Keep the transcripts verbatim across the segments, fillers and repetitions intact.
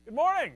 Good morning.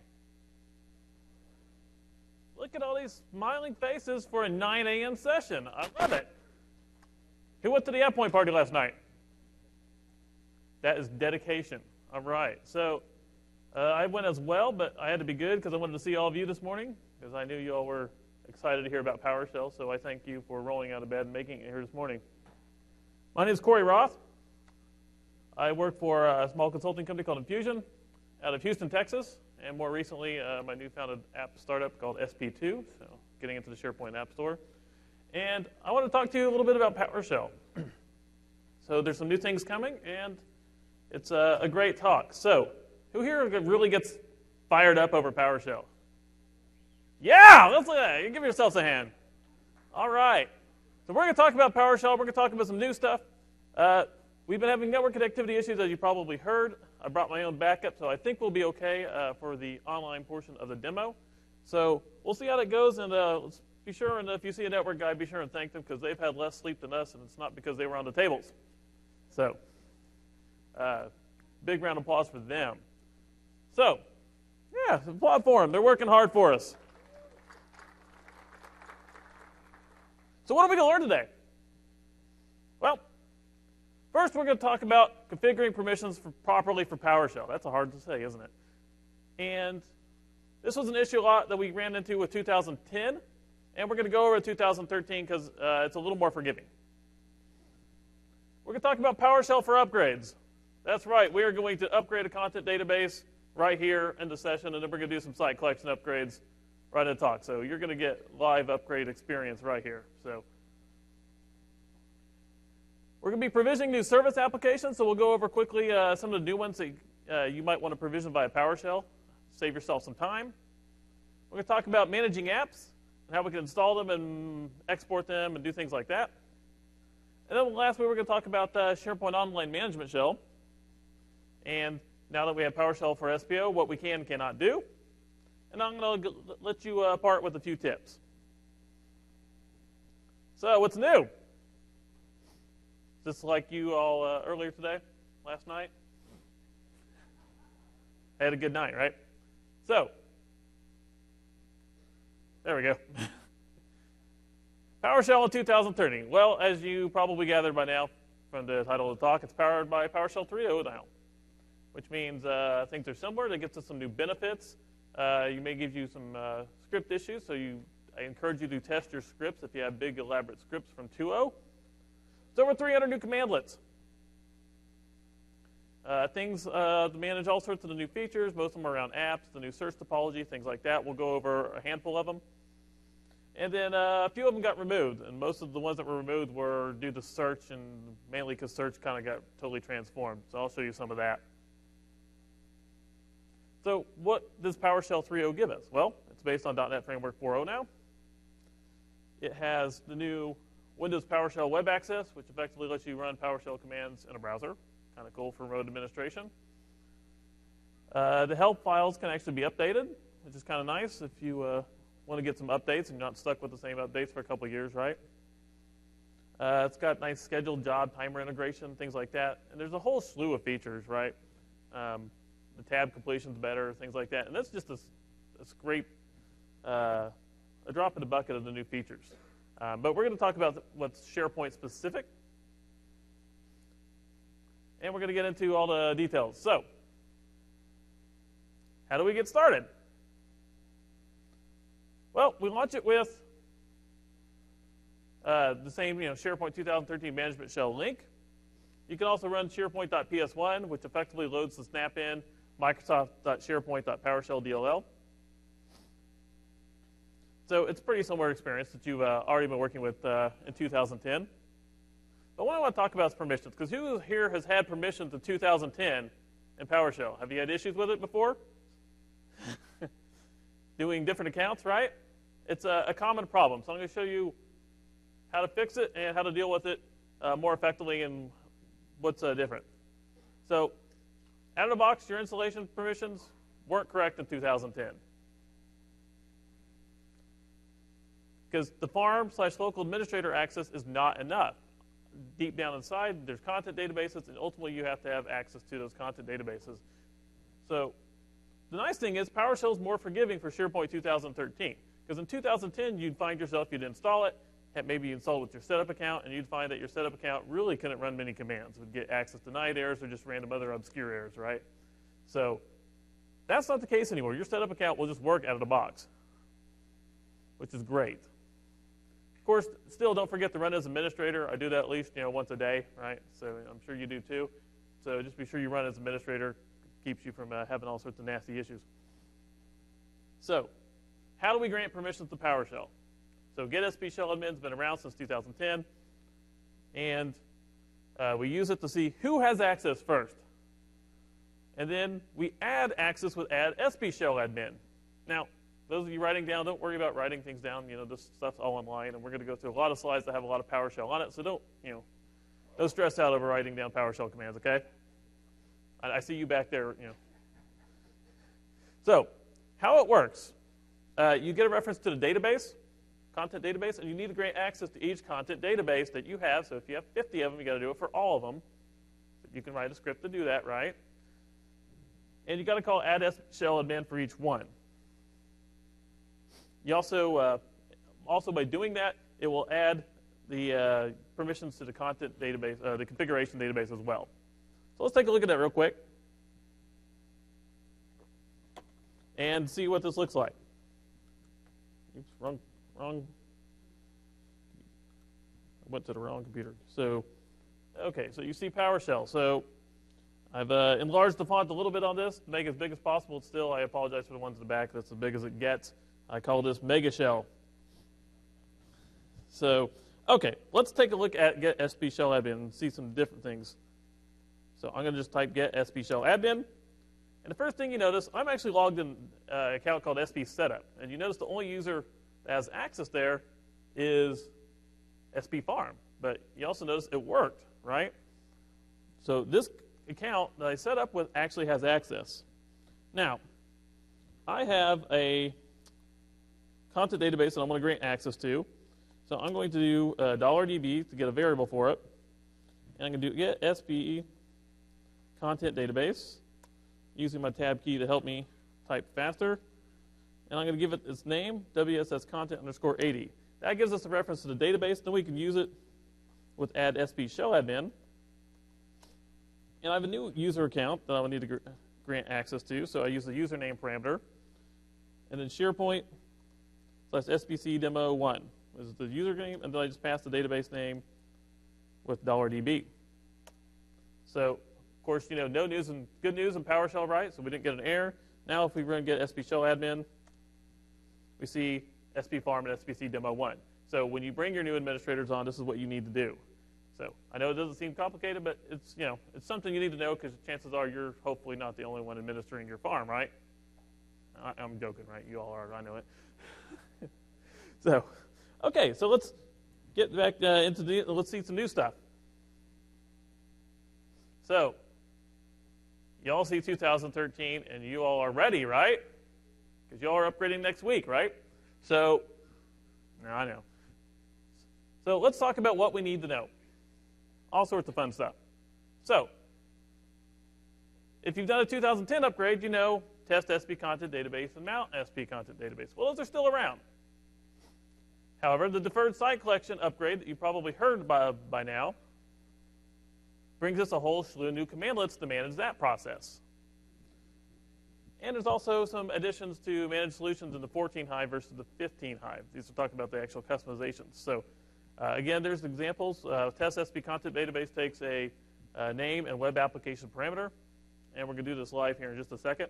Look at all these smiling faces for a nine A M session. I love it. Who went to the At Point party last night? That is dedication. All right. So uh, I went as well, but I had to be good because I wanted to see all of you this morning because I knew you all were excited to hear about PowerShell. So I thank you for rolling out of bed and making it here this morning. My name is Corey Roth. I work for a small consulting company called Infusion out of Houston, Texas, and more recently, uh, my new founded app startup called S P two, so getting into the SharePoint App Store. And I want to talk to you a little bit about PowerShell. So there's some new things coming, and it's a, a great talk. So who here really gets fired up over PowerShell? Yeah, let's uh, give yourselves a hand. All right. So we're going to talk about PowerShell. We're going to talk about some new stuff. Uh, we've been having network connectivity issues, as you probably heard. I brought my own backup, so I think we'll be okay uh, for the online portion of the demo. So we'll see how that goes, and uh, let's be sure, and if you see a network guy, be sure and thank them, because they've had less sleep than us, and it's not because they were on the tables. So uh, big round of applause for them. So, yeah, applaud for them. They're working hard for us. So what are we going to learn today? Well, first, we're going to talk about configuring permissions for, properly for PowerShell. That's hard to say, isn't it? And this was an issue a lot that we ran into with two thousand ten, and we're going to go over two thousand thirteen because uh, it's a little more forgiving. We're going to talk about PowerShell for upgrades. That's right. We are going to upgrade a content database right here in the session, and then we're going to do some site collection upgrades right in the talk. So you're going to get live upgrade experience right here. So we're going to be provisioning new service applications, so we'll go over quickly uh, some of the new ones that uh, you might want to provision via PowerShell. Save yourself some time. We're going to talk about managing apps and how we can install them and export them and do things like that. And then lastly, we're going to talk about uh, SharePoint Online Management Shell. And now that we have PowerShell for S P O, what we can and cannot do. And I'm going to let you uh, part with a few tips. So what's new? Just like you all uh, earlier today, last night? I had a good night, right? So, there we go. PowerShell in two thousand thirteen. Well, as you probably gathered by now from the title of the talk, it's powered by PowerShell three point oh now, which means uh, things are similar. It gets us some new benefits. Uh, you may give you some uh, script issues, so you, I encourage you to test your scripts if you have big, elaborate scripts from two point oh. It's over three hundred new commandlets. Uh, things uh, to manage all sorts of the new features. Most of them are around apps, the new search topology, things like that. We'll go over a handful of them. And then uh, a few of them got removed, and most of the ones that were removed were due to search, and mainly because search kind of got totally transformed. So I'll show you some of that. So what does PowerShell three point oh give us? Well, it's based on .NET Framework four point oh now. It has the new Windows PowerShell Web Access, which effectively lets you run PowerShell commands in a browser. Kind of cool for remote administration. Uh, the help files can actually be updated, which is kind of nice if you uh, want to get some updates and you're not stuck with the same updates for a couple of years, right? Uh, it's got nice scheduled job timer integration, things like that. And there's a whole slew of features, right? Um, the tab completion's better, things like that. And that's just a, a scrape, uh, a drop in the bucket of the new features. Um, but we're going to talk about what's SharePoint specific. And we're going to get into all the details. So, how do we get started? Well, we launch it with uh, the same, you know, SharePoint two thousand thirteen Management Shell link. You can also run SharePoint dot P S one, which effectively loads the snap-in Microsoft dot SharePoint dot PowerShell D L L. So it's a pretty similar experience that you've uh, already been working with uh, in two thousand ten. But what I want to talk about is permissions, because who here has had permissions in two thousand ten in PowerShell? Have you had issues with it before? Doing different accounts, right? It's a, a common problem. So I'm going to show you how to fix it and how to deal with it uh, more effectively and what's uh, different. So out of the box, your installation permissions weren't correct in two thousand ten. Because the farm slash local administrator access is not enough. Deep down inside, there's content databases, and ultimately you have to have access to those content databases. So the nice thing is PowerShell is more forgiving for SharePoint two thousand thirteen. Because in two thousand ten, you'd find yourself, you'd install it, and maybe you install it with your setup account, and you'd find that your setup account really couldn't run many commands. It would get access denied errors or just random other obscure errors, right? So that's not the case anymore. Your setup account will just work out of the box, which is great. Of course, still don't forget to run as administrator. I do that at least you know once a day, right? So I'm sure you do too. So just be sure you run as administrator. Keeps you from uh, having all sorts of nasty issues. So how do we grant permissions to PowerShell? So get S P Shell Admin has been around since two thousand ten, and uh, we use it to see who has access first. And then we add access with add S P Shell Admin. Now, those of you writing down, don't worry about writing things down. You know, this stuff's all online, and we're going to go through a lot of slides that have a lot of PowerShell on it. So don't, you know, don't stress out over writing down PowerShell commands, okay? I, I see you back there, you know. So, how it works. Uh, you get a reference to the database, content database, and you need to grant access to each content database that you have. So if you have fifty of them, you got to do it for all of them. You can write a script to do that, right? And you got to call add S P Shell Admin for each one. You also, uh, also by doing that, it will add the uh, permissions to the content database, uh, the configuration database as well. So let's take a look at that real quick and see what this looks like. Oops, wrong, wrong. I went to the wrong computer. So, okay, so you see PowerShell. So I've uh, enlarged the font a little bit on this to make it as big as possible. It's still, I apologize for the ones in the back. That's as big as it gets. I call this Mega Shell. So, okay, let's take a look at get S P Shell Admin and see some different things. So I'm going to just type get S P Shell Admin. And the first thing you notice, I'm actually logged in uh, an account called S P Setup. And you notice the only user that has access there is S P Farm. But you also notice it worked, right? So this account that I set up with actually has access. Now, I have a content database that I'm going to grant access to. So I'm going to do uh, $db to get a variable for it. And I'm going to do get S P content database, using my tab key to help me type faster. And I'm going to give it its name, W S S content underscore eighty. That gives us a reference to the database. Then we can use it with add S P Shell Admin. And I have a new user account that I would need to gr grant access to. So I use the username parameter. And then SharePoint slash S P C demo one is the username. And then I just pass the database name with $db. So, of course, you know, no news and good news in PowerShell, right? So we didn't get an error. Now if we run get S P Shell Admin, we see S P Farm and S P C demo one. So when you bring your new administrators on, this is what you need to do. So I know it doesn't seem complicated, but it's, you know, it's something you need to know because chances are you're hopefully not the only one administering your farm, right? I, I'm joking, right? You all are, I know it. So, okay, so let's get back uh, into the, let's see some new stuff. So, you all see two thousand thirteen, and you all are ready, right? Because you all are upgrading next week, right? So, no, I know. So let's talk about what we need to know. All sorts of fun stuff. So, if you've done a two thousand ten upgrade, you know test S P content database and mount S P content database. Well, those are still around. However, the deferred site collection upgrade that you probably heard by, by now brings us a whole slew of new commandlets to manage that process. And there's also some additions to managed solutions in the fourteen Hive versus the fifteen Hive. These are talking about the actual customizations. So uh, again, there's examples. Uh, test S P content database takes a uh, name and web application parameter. And we're going to do this live here in just a second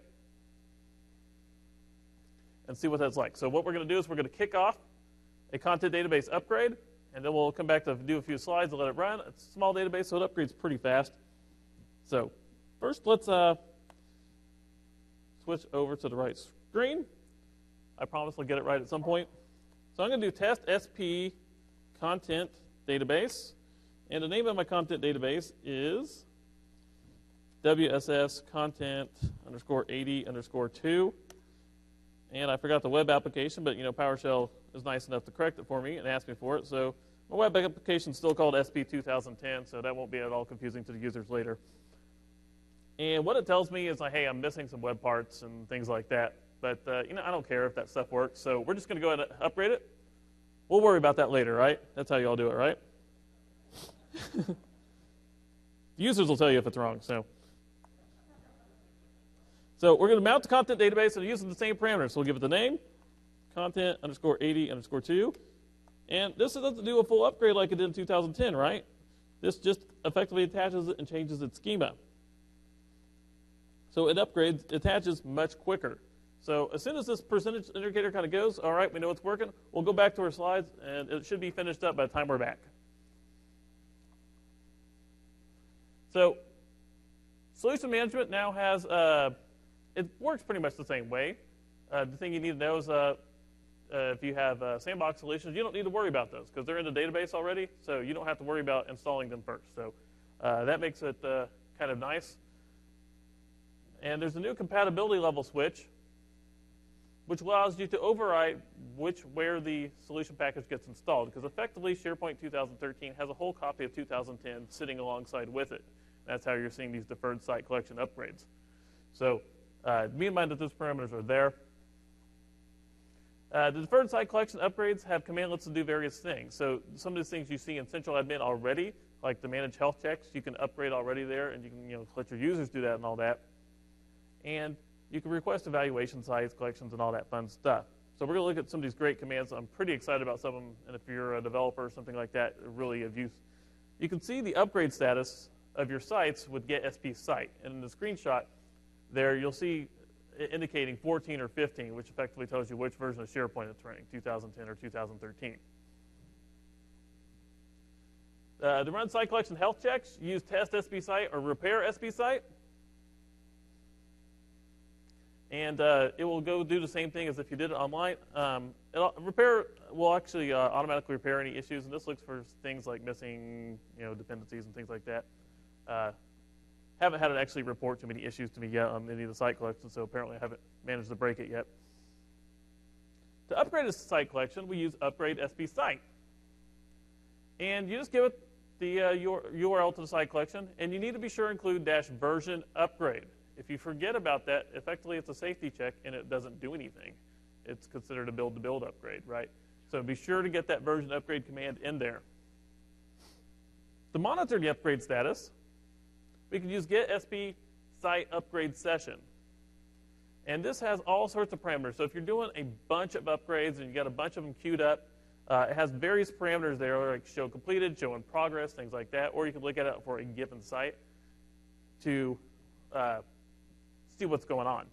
and see what that's like. So what we're going to do is we're going to kick off a content database upgrade, and then we'll come back to do a few slides and let it run. It's a small database, so it upgrades pretty fast. So first, let's uh, switch over to the right screen. I promise I'll get it right at some point. So I'm going to do test S P content database, and the name of my content database is W S S content underscore eighty underscore two. And I forgot the web application, but you know PowerShell is nice enough to correct it for me and ask me for it. So my web application is still called S P two thousand ten, so that won't be at all confusing to the users later. And what it tells me is like, hey, I'm missing some web parts and things like that. But uh, you know, I don't care if that stuff works. So we're just going to go ahead and upgrade it. We'll worry about that later, right? That's how you all do it, right? Users will tell you if it's wrong. So, so we're going to mount the content database and using the same parameters. So we'll give it the name, content underscore eighty underscore two. And this doesn't do a full upgrade like it did in two thousand ten, right? This just effectively attaches it and changes its schema. So it upgrades, attaches much quicker. So as soon as this percentage indicator kind of goes, all right, we know it's working, we'll go back to our slides, and it should be finished up by the time we're back. So solution management now has, uh, it works pretty much the same way. Uh, the thing you need to know is uh, uh, if you have uh, sandbox solutions, you don't need to worry about those because they're in the database already, so you don't have to worry about installing them first. So uh, that makes it uh, kind of nice. And there's a new compatibility level switch, which allows you to override which where the solution package gets installed, because effectively SharePoint two thousand thirteen has a whole copy of two thousand ten sitting alongside with it. That's how you're seeing these deferred site collection upgrades. So uh, be in mind that those parameters are there. Uh, the deferred site collection upgrades have commandlets to do various things. So some of these things you see in Central Admin already, like the manage health checks, you can upgrade already there, and you can you know let your users do that and all that. And you can request evaluation sites, collections, and all that fun stuff. So we're going to look at some of these great commands. I'm pretty excited about some of them, and if you're a developer or something like that, really of use. You can see the upgrade status of your sites with get S P site. And in the screenshot there, you'll see indicating fourteen or fifteen, which effectively tells you which version of SharePoint it's running, two thousand ten or two thousand thirteen. Uh, to run site collection health checks, use test S P site or repair S P site. And uh, it will go do the same thing as if you did it online. Um, it'll, repair will actually uh, automatically repair any issues, and this looks for things like missing, you know, dependencies and things like that. Uh, haven't had it actually report too many issues to me yet on any of the site collections, so apparently I haven't managed to break it yet. To upgrade a site collection, we use upgrade S P site, and you just give it the uh, U R L to the site collection, and you need to be sure to include dash version upgrade. If you forget about that, effectively it's a safety check and it doesn't do anything. It's considered a build-to-build upgrade, right? So be sure to get that version upgrade command in there. To monitor the upgrade status, we can use get S P site upgrade session. And this has all sorts of parameters. So if you're doing a bunch of upgrades and you got a bunch of them queued up, uh, it has various parameters there, like show completed, show in progress, things like that. Or you can look at it for a given site to uh, see what's going on.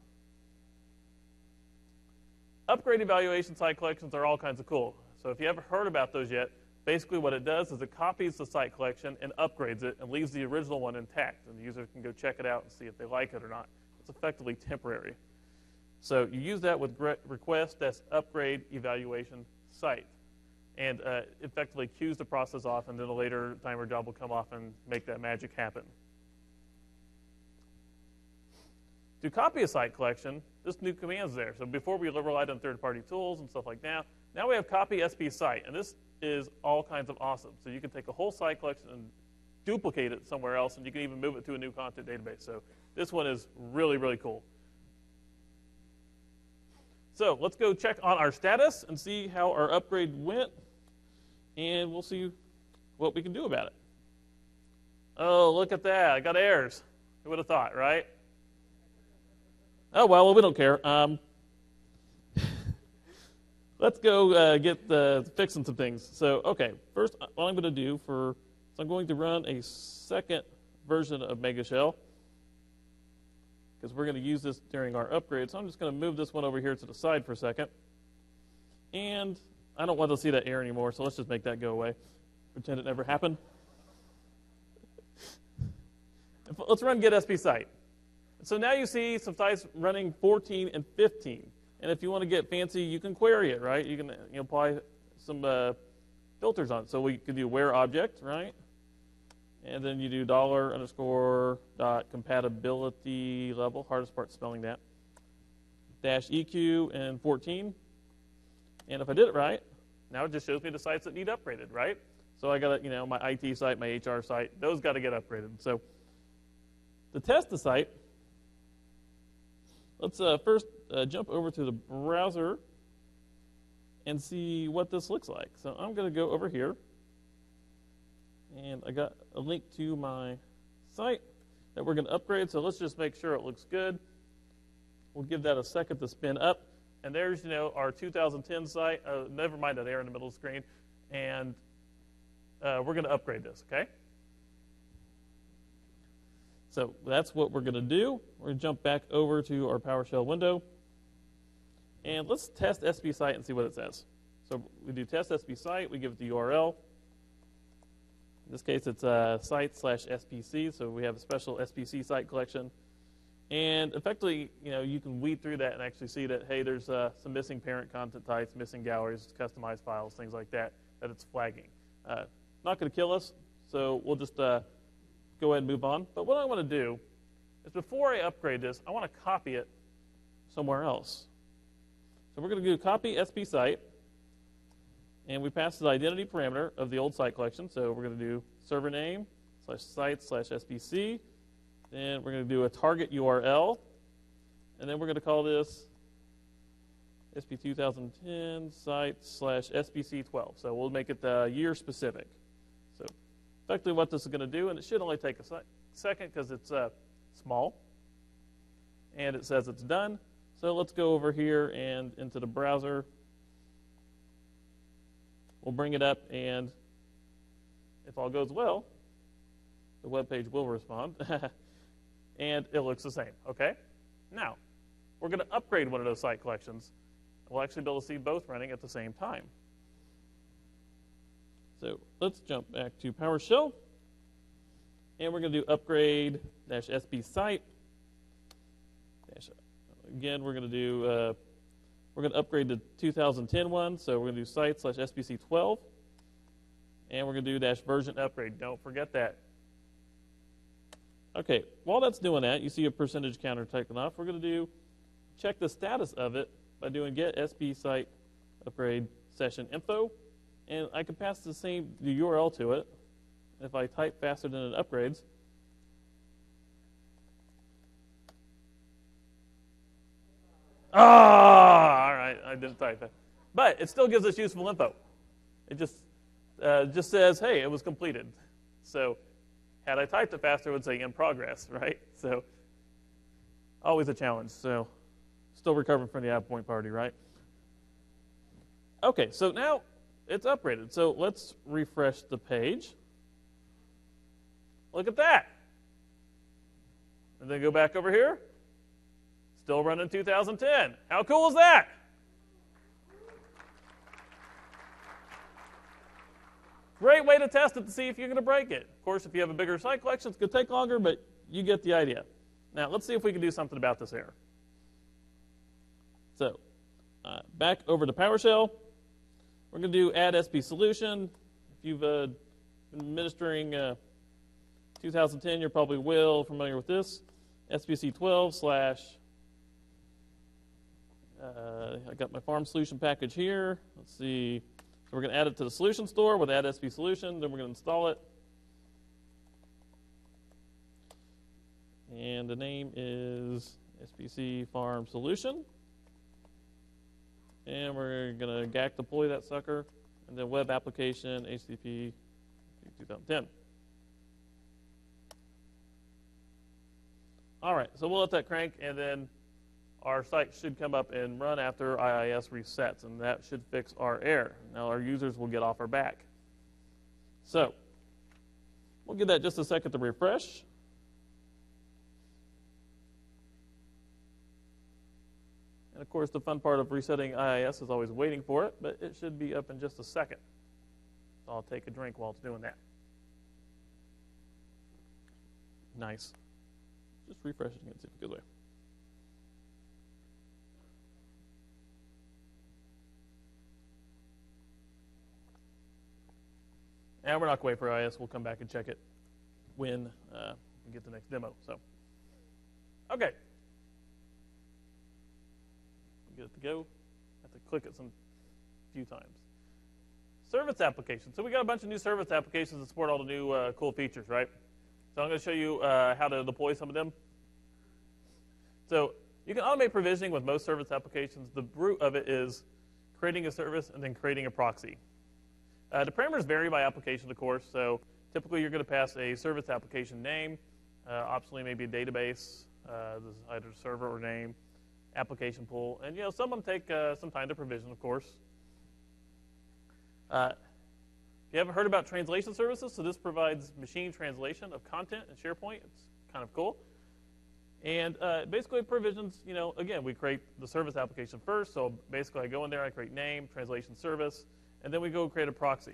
Upgrade evaluation site collections are all kinds of cool. So if you haven't heard about those yet, basically what it does is it copies the site collection and upgrades it and leaves the original one intact. And the user can go check it out and see if they like it or not. It's effectively temporary. So you use that with request that's upgrade evaluation site. And uh, effectively queues the process off, and then a later timer job will come off and make that magic happen. To copy a site collection, this new command's there. So before we relied on third-party tools and stuff like that, now we have copy S P site, and this is all kinds of awesome. So you can take a whole site collection and duplicate it somewhere else, and you can even move it to a new content database. So this one is really, really cool. So let's go check on our status and see how our upgrade went, and we'll see what we can do about it. Oh, look at that. I got errors. Who would have thought, right? Oh, well, well we don't care. Um, let's go uh, get the fixing some things. So, okay, first what I'm going to do for, so I'm going to run a second version of MegaShell because we're going to use this during our upgrade. So I'm just going to move this one over here to the side for a second. And I don't want to see that error anymore, so let's just make that go away. Pretend it never happened. Let's run get S P site. So now you see some sites running fourteen and fifteen. And if you want to get fancy, you can query it, right? You can you know, apply some uh, filters on it. So we could do where object, right? And then you do dollar underscore dot compatibility level. Hardest part spelling that. Dash E Q and fourteen. And if I did it right, now it just shows me the sites that need upgraded, right? So I got you know my I T site, my H R site. Those got to get upgraded. So to test the site, let's uh, first uh, jump over to the browser and see what this looks like. So I'm going to go over here, and I got a link to my site that we're going to upgrade. So let's just make sure it looks good. We'll give that a second to spin up. And there's, you know, our two thousand ten site. Uh, never mind that error in the middle of the screen. And uh, we're going to upgrade this, okay? So that's what we're going to do. We're going to jump back over to our PowerShell window. And let's test S P Site and see what it says. So we do test S P Site. We give it the U R L. In this case, it's uh, site slash S P C. So we have a special S P C site collection. And effectively, you know, you can weed through that and actually see that, hey, there's uh, some missing parent content types, missing galleries, customized files, things like that, that it's flagging. Uh, not going to kill us, so we'll just uh, go ahead and move on. But what I want to do is before I upgrade this, I want to copy it somewhere else. So we're going to do copy S P site, and we pass the identity parameter of the old site collection. So we're going to do server name slash site slash S P C. Then we're going to do a target U R L, and then we're going to call this S P twenty ten site slash S P C twelve. So we'll make it uh, year specific. So effectively what this is going to do, and it should only take a sec second because it's uh, small, and it says it's done. So let's go over here and into the browser. We'll bring it up, and if all goes well, the web page will respond. And it looks the same, okay? Now, we're going to upgrade one of those site collections. We'll actually be able to see both running at the same time. So let's jump back to PowerShell. And we're going to do upgrade dash S P site. Dash, again, we're going to do, uh, we're going to upgrade the two thousand ten one. So we're going to do site slash S P C twelve. And we're going to do dash version upgrade. Don't forget that. Okay, while that's doing that, you see a percentage counter taken off. We're going to do check the status of it by doing get S P site upgrade session info, and I can pass the same the U R L to it. If I type faster than it upgrades, ah, all right, I didn't type it, but it still gives us useful info. It just uh, just says, hey, it was completed. So. Had I typed it faster, it would say in progress, right? So, always a challenge. So, still recovering from the app point party, right? Okay, so now it's upgraded. So, let's refresh the page. Look at that. And then go back over here. Still running two thousand ten. How cool is that? Great way to test it to see if you're going to break it. Of course, if you have a bigger site collection, it's going to take longer, but you get the idea. Now, let's see if we can do something about this error. So, uh, back over to PowerShell. We're going to do add S P solution. If you've uh, been administering uh, two thousand ten, you're probably well familiar with this. S P C twelve slash, uh, I got my farm solution package here. Let's see. So we're going to add it to the solution store with add S P solution. Then we're going to install it. And the name is S P C farm solution. And we're going to G A C deploy that sucker. And then web application H T T P twenty ten. All right, so we'll let that crank, and then our site should come up and run after I I S resets, and that should fix our error. Now our users will get off our back. So we'll give that just a second to refresh. And of course, the fun part of resetting I I S is always waiting for it, but it should be up in just a second. So I'll take a drink while it's doing that. Nice. Just refresh it again, see if it goes away. And we're not going to wait for I I S. We'll come back and check it when uh, we get the next demo. So, okay. Get it to go. I have to click it some few times. Service applications. So we got a bunch of new service applications that support all the new uh, cool features, right? So I'm going to show you uh, how to deploy some of them. So you can automate provisioning with most service applications. The root of it is creating a service and then creating a proxy. Uh, the parameters vary by application, of course. So typically you're going to pass a service application name, uh, optionally maybe a database, uh, this is either server or name, application pool, and you know some of them take uh, some time to provision, of course. Uh, you haven't heard about translation services, so this provides machine translation of content in SharePoint. It's kind of cool. And uh, basically provisions, you know, again, we create the service application first. So basically I go in there, I create name, translation service, and then we go create a proxy.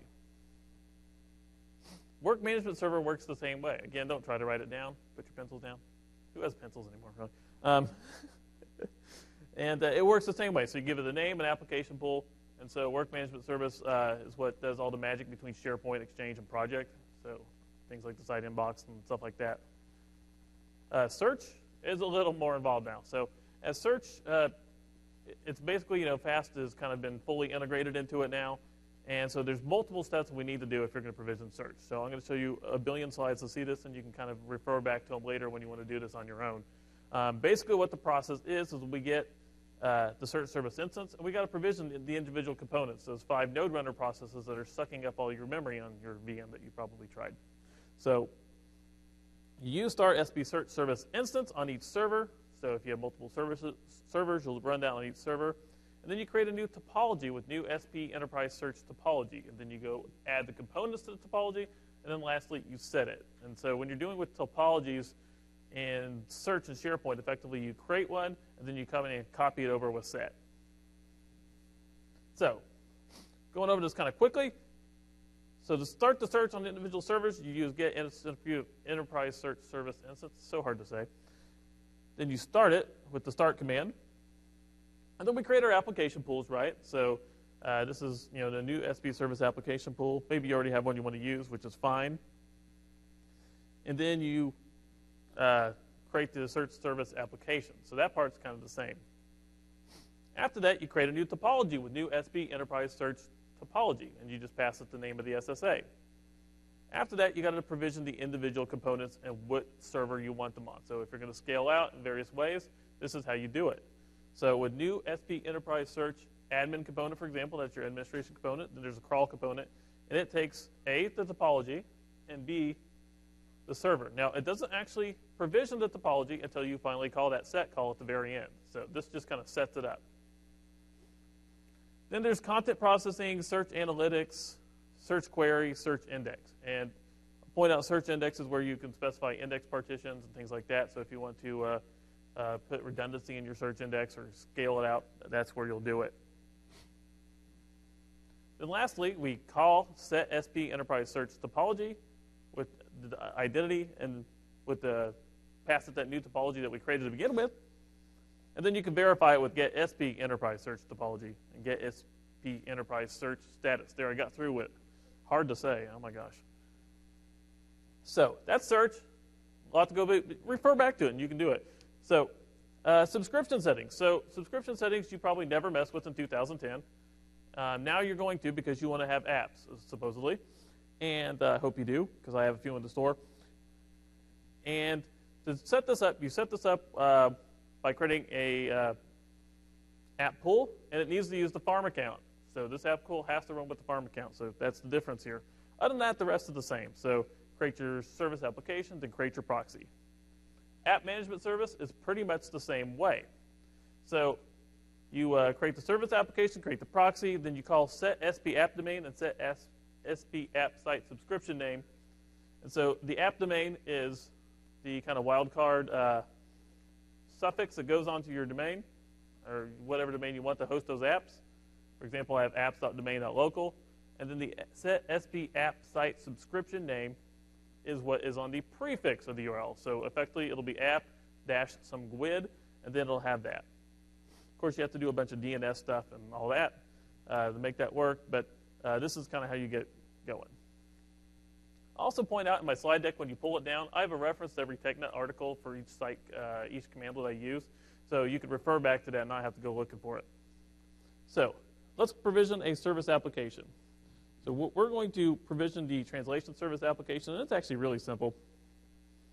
Work management server works the same way. Again, don't try to write it down. Put your pencils down. Who has pencils anymore, really? Um, and uh, it works the same way. So you give it a name, an application pool. And so work management service uh, is what does all the magic between SharePoint, Exchange, and Project. So things like the site inbox and stuff like that. Uh, search is a little more involved now. So as search, uh, it's basically, you know, FAST has kind of been fully integrated into it now. And so there's multiple steps we need to do if you're going to provision search. So I'm going to show you a billion slides to see this, and you can kind of refer back to them later when you want to do this on your own. Um, basically what the process is, is we get uh, the search service instance, and we got to provision the individual components, those five node runner processes that are sucking up all your memory on your V M that you probably tried. So you start S P search service instance on each server. So if you have multiple services, servers, you'll run that on each server. And then you create a new topology with new S P Enterprise Search topology. And then you go add the components to the topology. And then lastly, you set it. And so when you're doing with topologies in search and SharePoint, effectively you create one, and then you come in and copy it over with set. So going over this kind of quickly. So to start the search on the individual servers, you use get enterprise search service instance. So hard to say. Then you start it with the start command. And then we create our application pools, right? So uh, this is, you know, the new S P service application pool. Maybe you already have one you want to use, which is fine. And then you uh, create the search service application. So that part's kind of the same. After that, you create a new topology with new S P Enterprise Search topology, and you just pass it the name of the S S A. After that, you got to provision the individual components and what server you want them on. So if you're going to scale out in various ways, this is how you do it. So with new S P Enterprise Search admin component, for example, that's your administration component, then there's a crawl component, and it takes A, the topology, and B, the server. Now, it doesn't actually provision the topology until you finally call that set call at the very end. So this just kind of sets it up. Then there's content processing, search analytics, search query, search index. And I'll point out search index is where you can specify index partitions and things like that. So if you want to uh, uh, put redundancy in your search index or scale it out, that's where you'll do it. Then lastly, we call set S P Enterprise Search topology with the identity and with the pass it that new topology that we created to begin with. And then you can verify it with get S P Enterprise Search topology and get S P Enterprise Search status. There, I got through it. Hard to say. Oh, my gosh. So that's search. A lot to go, but refer back to it, and you can do it. So uh, subscription settings. So subscription settings you probably never messed with in two thousand ten. Uh, now you're going to because you want to have apps, supposedly. And I uh, hope you do, because I have a few in the store. And to set this up, you set this up uh, by creating a uh, app pool, and it needs to use the farm account. So this app pool has to run with the farm account, so that's the difference here. Other than that, the rest is the same. So create your service applications and create your proxy. App management service is pretty much the same way. So you uh, create the service application, create the proxy, then you call set S P app domain and set S P app site subscription name. And so the app domain is the kind of wildcard uh, suffix that goes onto your domain, or whatever domain you want to host those apps. For example, I have apps dot domain dot local. And then the set S P app site subscription name is what is on the prefix of the U R L. So effectively, it'll be app dash some G W I D, and then it'll have that. Of course, you have to do a bunch of D N S stuff and all that uh, to make that work, but uh, this is kind of how you get going. I'll also point out in my slide deck when you pull it down, I have a reference to every TechNet article for each site, uh, each commandlet I use, so you can refer back to that and not have to go looking for it. So let's provision a service application. So we're going to provision the translation service application, and it's actually really simple.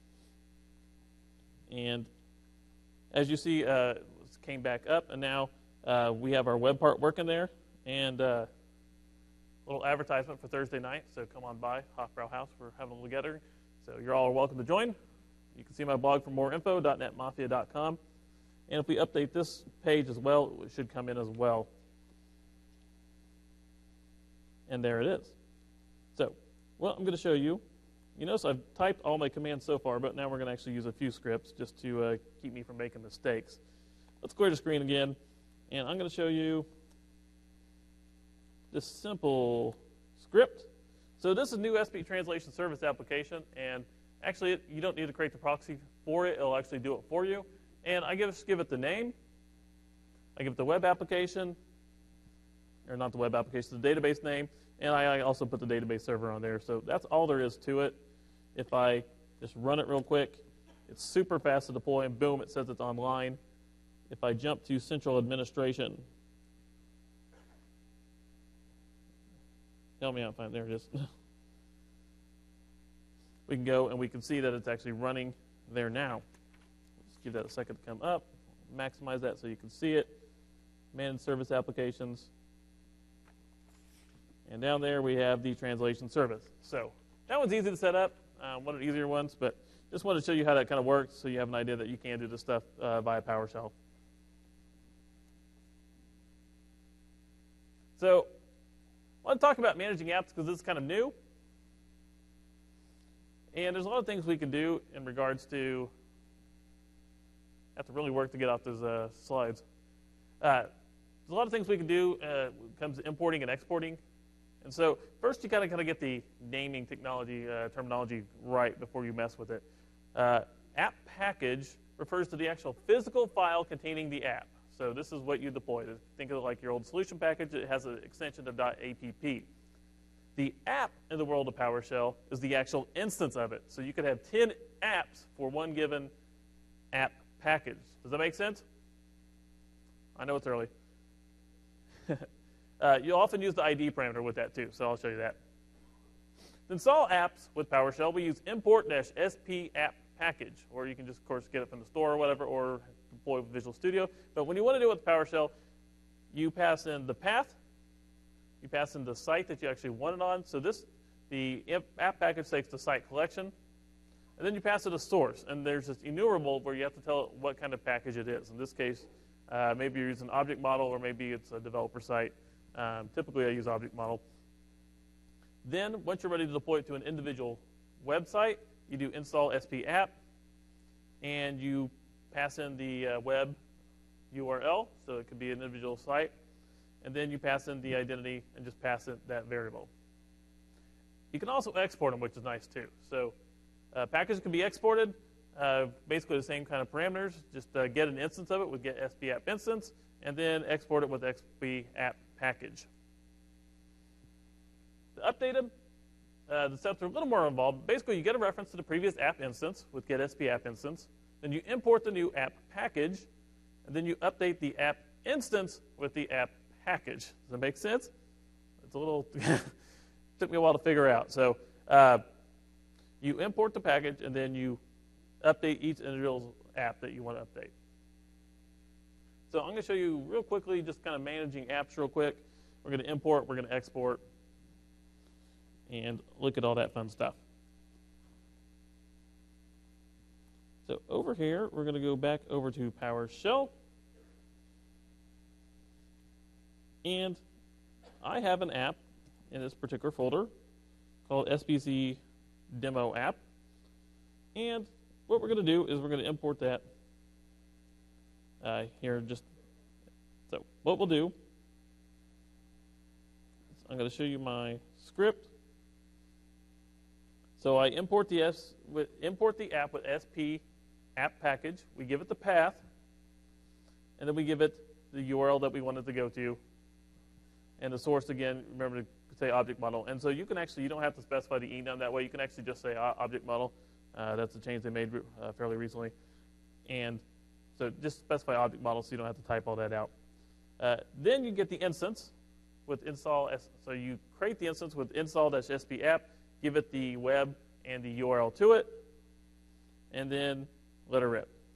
And as you see, uh, it came back up, and now uh, we have our web part working there. And uh, a little advertisement for Thursday night, so come on by Hofbrau House. We're having a little gathering, so you're all welcome to join. You can see my blog for more info, dot net mafia dot com. And if we update this page as well, it should come in as well. And there it is. So, well, I'm going to show you. You notice I've typed all my commands so far, but now we're going to actually use a few scripts just to uh, keep me from making mistakes. Let's clear the screen again, and I'm going to show you this simple script. So this is a new S P Translation Service application, and actually it, you don't need to create the proxy for it. It'll actually do it for you. And I give, just give it the name. I give it the web application, or not the web application, the database name, and I, I also put the database server on there. So that's all there is to it. If I just run it real quick, it's super fast to deploy, and boom, it says it's online. If I jump to central administration, tell me how to find it. There it is. We can go and we can see that it's actually running there now. Let's give that a second to come up. Maximize that so you can see it. Managed service applications. And down there we have the translation service. So that one's easy to set up. Uh, one of the easier ones, but just wanted to show you how that kind of works so you have an idea that you can do this stuff uh, via PowerShell. So I want to talk about managing apps because this is kind of new. And there's a lot of things we can do in regards to, I have to really work to get off those uh, slides. Uh, there's a lot of things we can do uh, when it comes to importing and exporting. And so first you gotta kind of get the naming technology, uh, terminology right before you mess with it. Uh, app package refers to the actual physical file containing the app. So this is what you deploy. Think of it like your old solution package. It has an extension of .app. The app in the world of PowerShell is the actual instance of it. So you could have ten apps for one given app package. Does that make sense? I know it's early. uh, you often use the I D parameter with that too, so I'll show you that. To install apps with PowerShell, we use import-sp app package, or you can just, of course, get it from the store or whatever, or deploy with Visual Studio. But when you want to do it with PowerShell, you pass in the path. You pass in the site that you actually want it on. So this, the app package takes the site collection, and then you pass it a source. And there's this enumerable where you have to tell it what kind of package it is. In this case, uh, maybe you're using object model, or maybe it's a developer site. Um, typically, I use object model. Then, once you're ready to deploy it to an individual website, you do install sp app, and you pass in the uh, web U R L, so it could be an individual site. And then you pass in the identity and just pass in that variable. You can also export them, which is nice too. So uh, packages can be exported, uh, basically the same kind of parameters. Just uh, get an instance of it with get sp app instance, and then export it with sp app package. To update them, uh, the steps are a little more involved. Basically, you get a reference to the previous app instance with get sp app instance. Then you import the new app package, and then you update the app instance with the app package. Does that make sense? It's a little, took me a while to figure out. So uh, you import the package, and then you update each individual app that you want to update. So I'm going to show you real quickly just kind of managing apps real quick. We're going to import, we're going to export, and look at all that fun stuff. So over here, we're going to go back over to PowerShell. And I have an app in this particular folder called S B C Demo App. And what we're going to do is we're going to import that uh, here. Just so what we'll do is I'm going to show you my script. So I import the S, with, import the app with sp app package. We give it the path, and then we give it the U R L that we want it to go to. And the source, again, remember to say object model. And so you can actually, you don't have to specify the enum that way. You can actually just say uh, object model. Uh, that's a change they made uh, fairly recently. And so just specify object model so you don't have to type all that out. Uh, then you get the instance with install. So you create the instance with install-sp app, give it the web and the U R L to it, and then let her rip.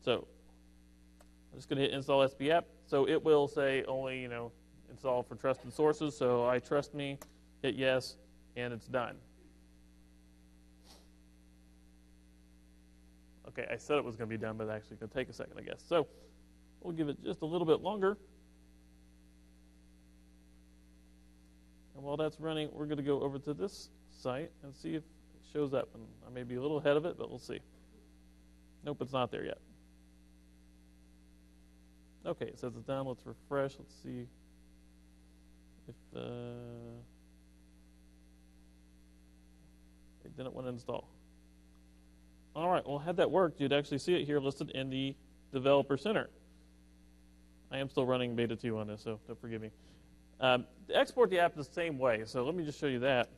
So I'm just going to hit install S P app. So it will say only, you know, install for trusted sources. So I trust me, hit yes, and it's done. Okay, I said it was going to be done, but it's actually going to take a second, I guess. So we'll give it just a little bit longer. And while that's running, we're going to go over to this site and see if it shows up. And I may be a little ahead of it, but we'll see. Nope, it's not there yet. Okay, it says it's done. Let's refresh. Let's see if uh, it didn't want to install. All right, well, had that worked, you'd actually see it here listed in the Developer Center. I am still running beta two on this, so don't forgive me. Um, to export the app the same way, so let me just show you that.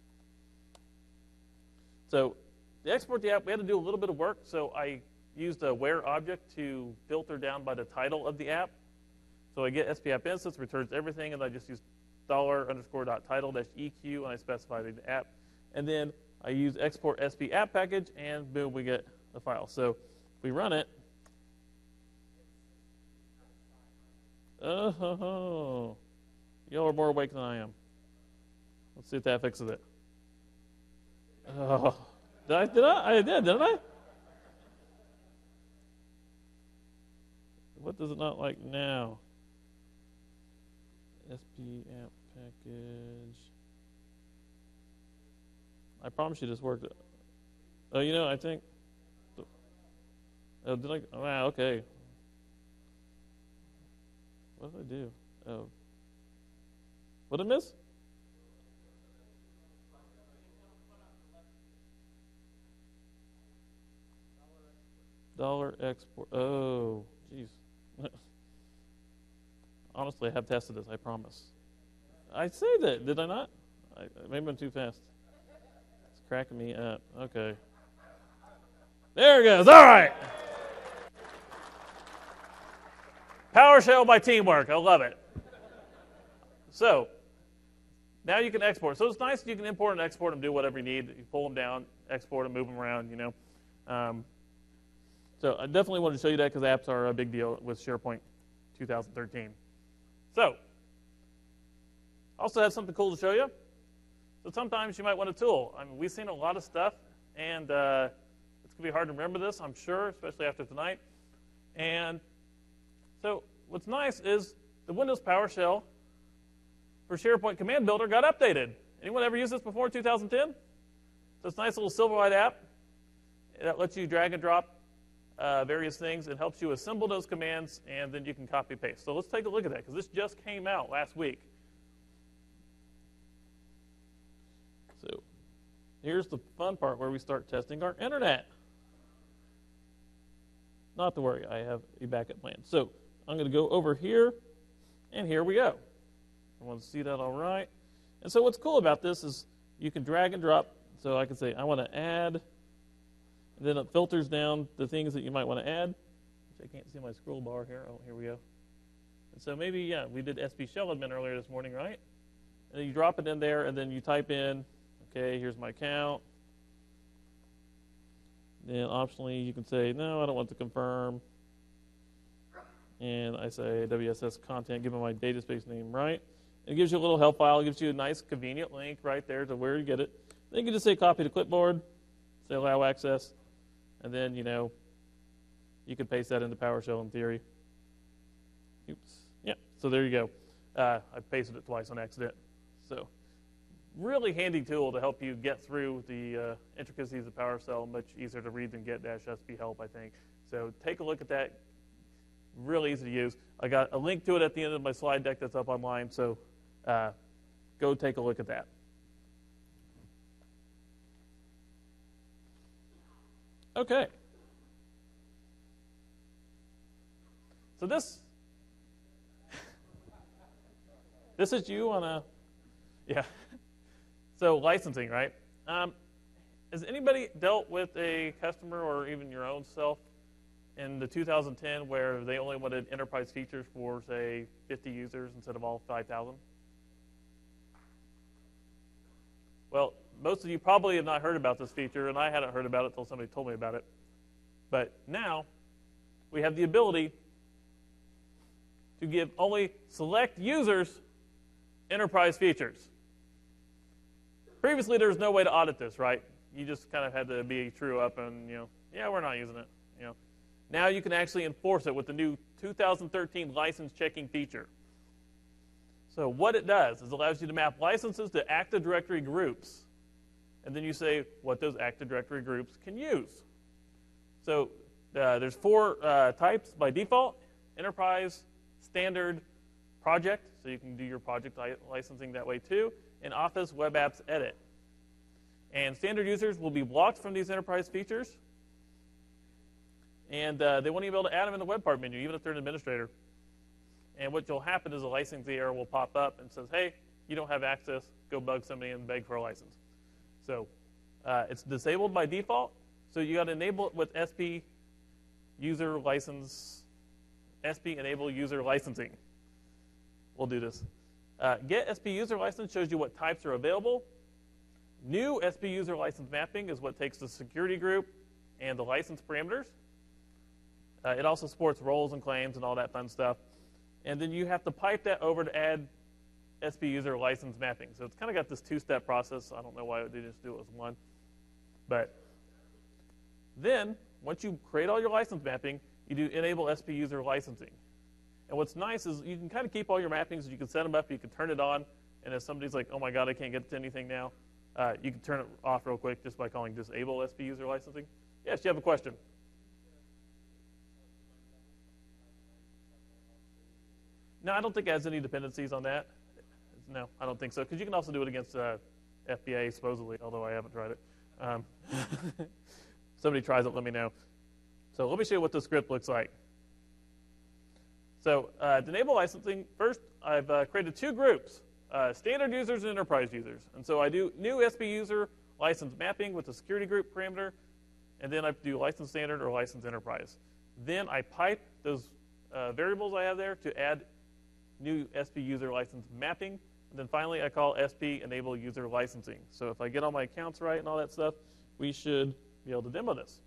So to export the app, we had to do a little bit of work, so I used a where object to filter down by the title of the app. So I get S P app instance, returns everything, and I just use dollar underscore dot title dash E Q, and I specify the app. And then I use export S P app package, and boom, we get the file. So if we run it, oh, y'all are more awake than I am. Let's see if that fixes it. Oh, did I? Did I? I did, didn't I? What does it not like now? S P app package. I promise you this worked. Oh, you know, I think. Oh, did I? Oh, wow, okay. What did I do? Oh. What did I miss? Dollar export. Oh, jeez. Honestly, I have tested this, I promise. I say that, did I not? I, maybe I'm too fast. It's cracking me up. Okay. There it goes. All right. PowerShell by teamwork. I love it. So, now you can export. So it's nice that you can import and export them, do whatever you need. You pull them down, export them, move them around, you know. Um, so I definitely wanted to show you that because apps are a big deal with SharePoint two thousand thirteen. So, also have something cool to show you. So sometimes you might want a tool. I mean, we've seen a lot of stuff, and uh, it's going to be hard to remember this, I'm sure, especially after tonight. And so what's nice is the Windows PowerShell for SharePoint Command Builder got updated. Anyone ever used this before, two thousand ten? So it's a nice little Silverlight app that lets you drag and drop uh, various things. It helps you assemble those commands, and then you can copy paste. So let's take a look at that, because this just came out last week. So here's the fun part where we start testing our internet. Not to worry, I have a backup plan. So I'm going to go over here, and here we go. I want to see that all right. And so what's cool about this is you can drag and drop. So I can say, I want to add, and then it filters down the things that you might want to add. Which I can't see my scroll bar here. Oh, here we go. And so maybe, yeah, we did S P shell admin earlier this morning, right? And then you drop it in there, and then you type in, okay, here's my account. Then optionally, you can say, no, I don't want to confirm. And I say W S S content, give it my data space name, right? It gives you a little help file. It gives you a nice, convenient link right there to where you get it. Then you can just say copy to clipboard, say allow access, and then, you know, you can paste that into PowerShell in theory. Oops. Yeah, so there you go. Uh, I pasted it twice on accident. So really handy tool to help you get through the uh, intricacies of PowerShell. Much easier to read than get-S P help, I think. So take a look at that. Really easy to use. I got a link to it at the end of my slide deck that's up online, so uh, go take a look at that. Okay. So this, this is you on a, yeah. So licensing, right? Um, has anybody dealt with a customer or even your own self in the two thousand ten where they only wanted enterprise features for, say, fifty users instead of all five thousand? Well, most of you probably have not heard about this feature, and I hadn't heard about it until somebody told me about it. But now, we have the ability to give only select users enterprise features. Previously, there was no way to audit this, right? You just kind of had to be true up and, you know, yeah, we're not using it. You know, now you can actually enforce it with the new two thousand thirteen license checking feature. So what it does is it allows you to map licenses to Active Directory groups, and then you say what those Active Directory groups can use. So uh, there's four uh, types by default: enterprise, standard, project. So you can do your project li licensing that way too, and Office Web Apps Edit. And standard users will be blocked from these enterprise features, and uh, they won't even be able to add them in the web part menu, even if they're an administrator. And what will happen is a licensing error will pop up and says, hey, you don't have access, go bug somebody and beg for a license. So uh, it's disabled by default, so you got to enable it with S P user license, S P enable user licensing. We'll do this. Uh, get S P user license shows you what types are available. New S P user license mapping is what takes the security group and the license parameters. Uh, it also supports roles and claims and all that fun stuff. And then you have to pipe that over to add S P user license mapping. So it's kind of got this two-step process. I don't know why they just do it as one. But then, once you create all your license mapping, you do enable S P user licensing. And what's nice is you can kind of keep all your mappings. You can set them up. You can turn it on. And if somebody's like, oh, my God, I can't get to anything now, uh, you can turn it off real quick just by calling disable S P user licensing. Yes, you have a question? No, I don't think it has any dependencies on that. No, I don't think so, because you can also do it against uh, F B A, supposedly, although I haven't tried it. Um, somebody tries it, let me know. So let me show you what the script looks like. So uh, to enable licensing, first I've uh, created two groups, uh, standard users and enterprise users. And so I do new S P user license mapping with the security group parameter, and then I do license standard or license enterprise. Then I pipe those uh, variables I have there to add new S P user license mapping. And then finally, I call S P enable user licensing. So if I get all my accounts right and all that stuff, we should be able to demo this.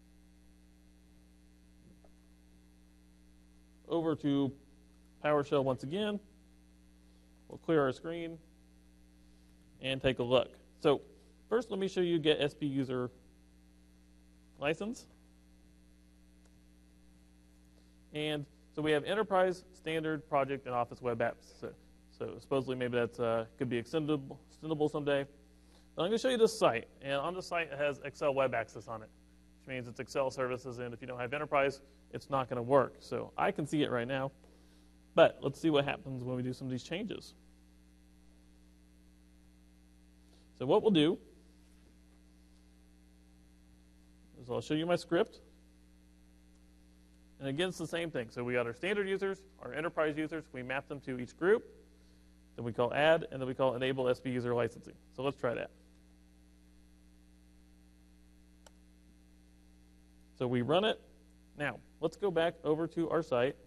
Over to PowerShell once again. We'll clear our screen and take a look. So first, let me show you get S P user license. And so we have enterprise, standard, project, and Office Web Apps. So, so supposedly maybe that uh, could be extendable, extendable someday. But I'm going to show you this site. And on the site, it has Excel Web Access on it, which means it's Excel services. And if you don't have enterprise, it's not going to work. So I can see it right now. But let's see what happens when we do some of these changes. So what we'll do is I'll show you my script. And again, it's the same thing. So we got our standard users, our enterprise users. We map them to each group. Then we call add, and then we call enable S P user licensing. So let's try that. So we run it. Now, let's go back over to our site.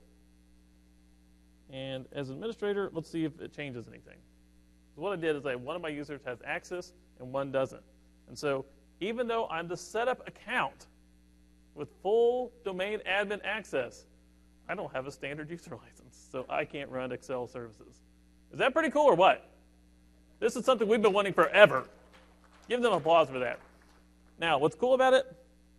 And as an administrator, let's see if it changes anything. So what I did is I, one of my users has access and one doesn't. And so even though I'm the setup account with full domain admin access, I don't have a standard user license, so I can't run Excel services. Is that pretty cool or what? This is something we've been wanting forever. Give them applause for that. Now, what's cool about it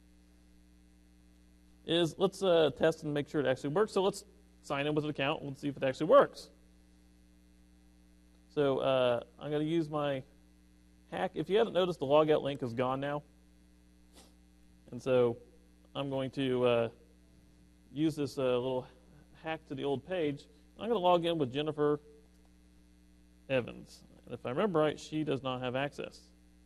is let's uh, test and make sure it actually works. So let's sign in with an account. Let's see if it actually works. So uh, I'm going to use my hack. If you haven't noticed, the logout link is gone now. And so I'm going to uh, use this uh, little hack to the old page. I'm going to log in with Jennifer Evans. And if I remember right, she does not have access.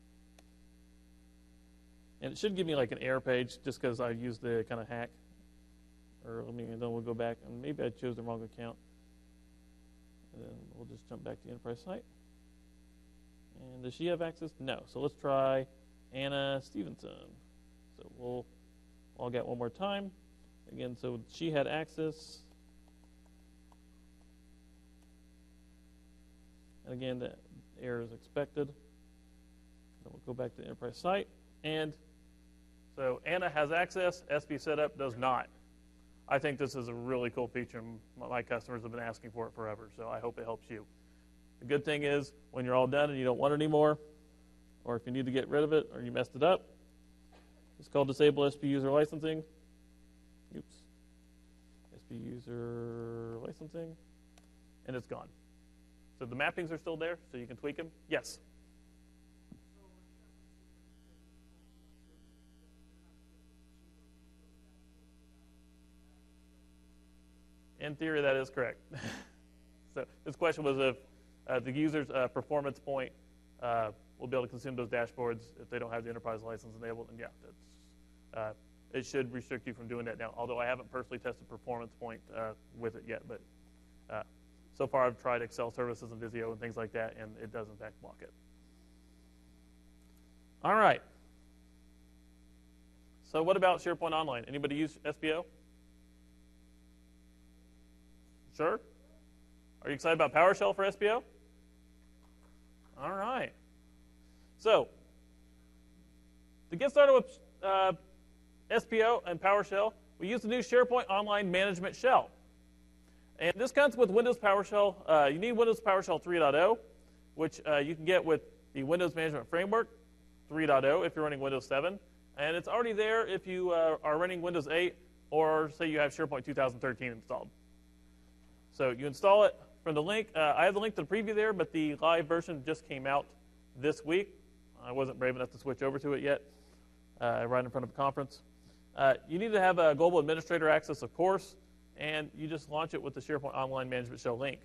And it should give me like an error page just because I used the kind of hack. Or let me, and then we'll go back, and maybe I chose the wrong account. And then we'll just jump back to the enterprise site. And does she have access? No. So let's try Anna Stevenson. So we'll log out one more time. Again, so she had access. And again, the error is expected. Then we'll go back to the enterprise site. And so Anna has access, S P setup does not. I think this is a really cool feature, and my customers have been asking for it forever, so I hope it helps you. The good thing is, when you're all done and you don't want it anymore, or if you need to get rid of it or you messed it up, it's called Disable S P User Licensing. Oops. S P User Licensing, and it's gone. So the mappings are still there, so you can tweak them. Yes? In theory, that is correct. So this question was if uh, the user's uh, performance point uh, will be able to consume those dashboards if they don't have the enterprise license enabled, and yeah, that's, uh, it should restrict you from doing that now, although I haven't personally tested performance point uh, with it yet, but uh, so far I've tried Excel services and Visio and things like that, and it does in fact block it. All right. So what about SharePoint Online? Anybody use S P O? Sure? Are you excited about PowerShell for S P O? All right. So, to get started with uh, S P O and PowerShell, we use the new SharePoint Online Management Shell. And this comes with Windows PowerShell. Uh, you need Windows PowerShell three point oh, which uh, you can get with the Windows Management Framework three point oh if you're running Windows seven. And it's already there if you uh, are running Windows eight or say you have SharePoint two thousand thirteen installed. So you install it from the link. Uh, I have the link to the preview there, but the live version just came out this week. I wasn't brave enough to switch over to it yet, uh, right in front of a conference. Uh, you need to have a global administrator access, of course, and you just launch it with the SharePoint Online Management Shell link.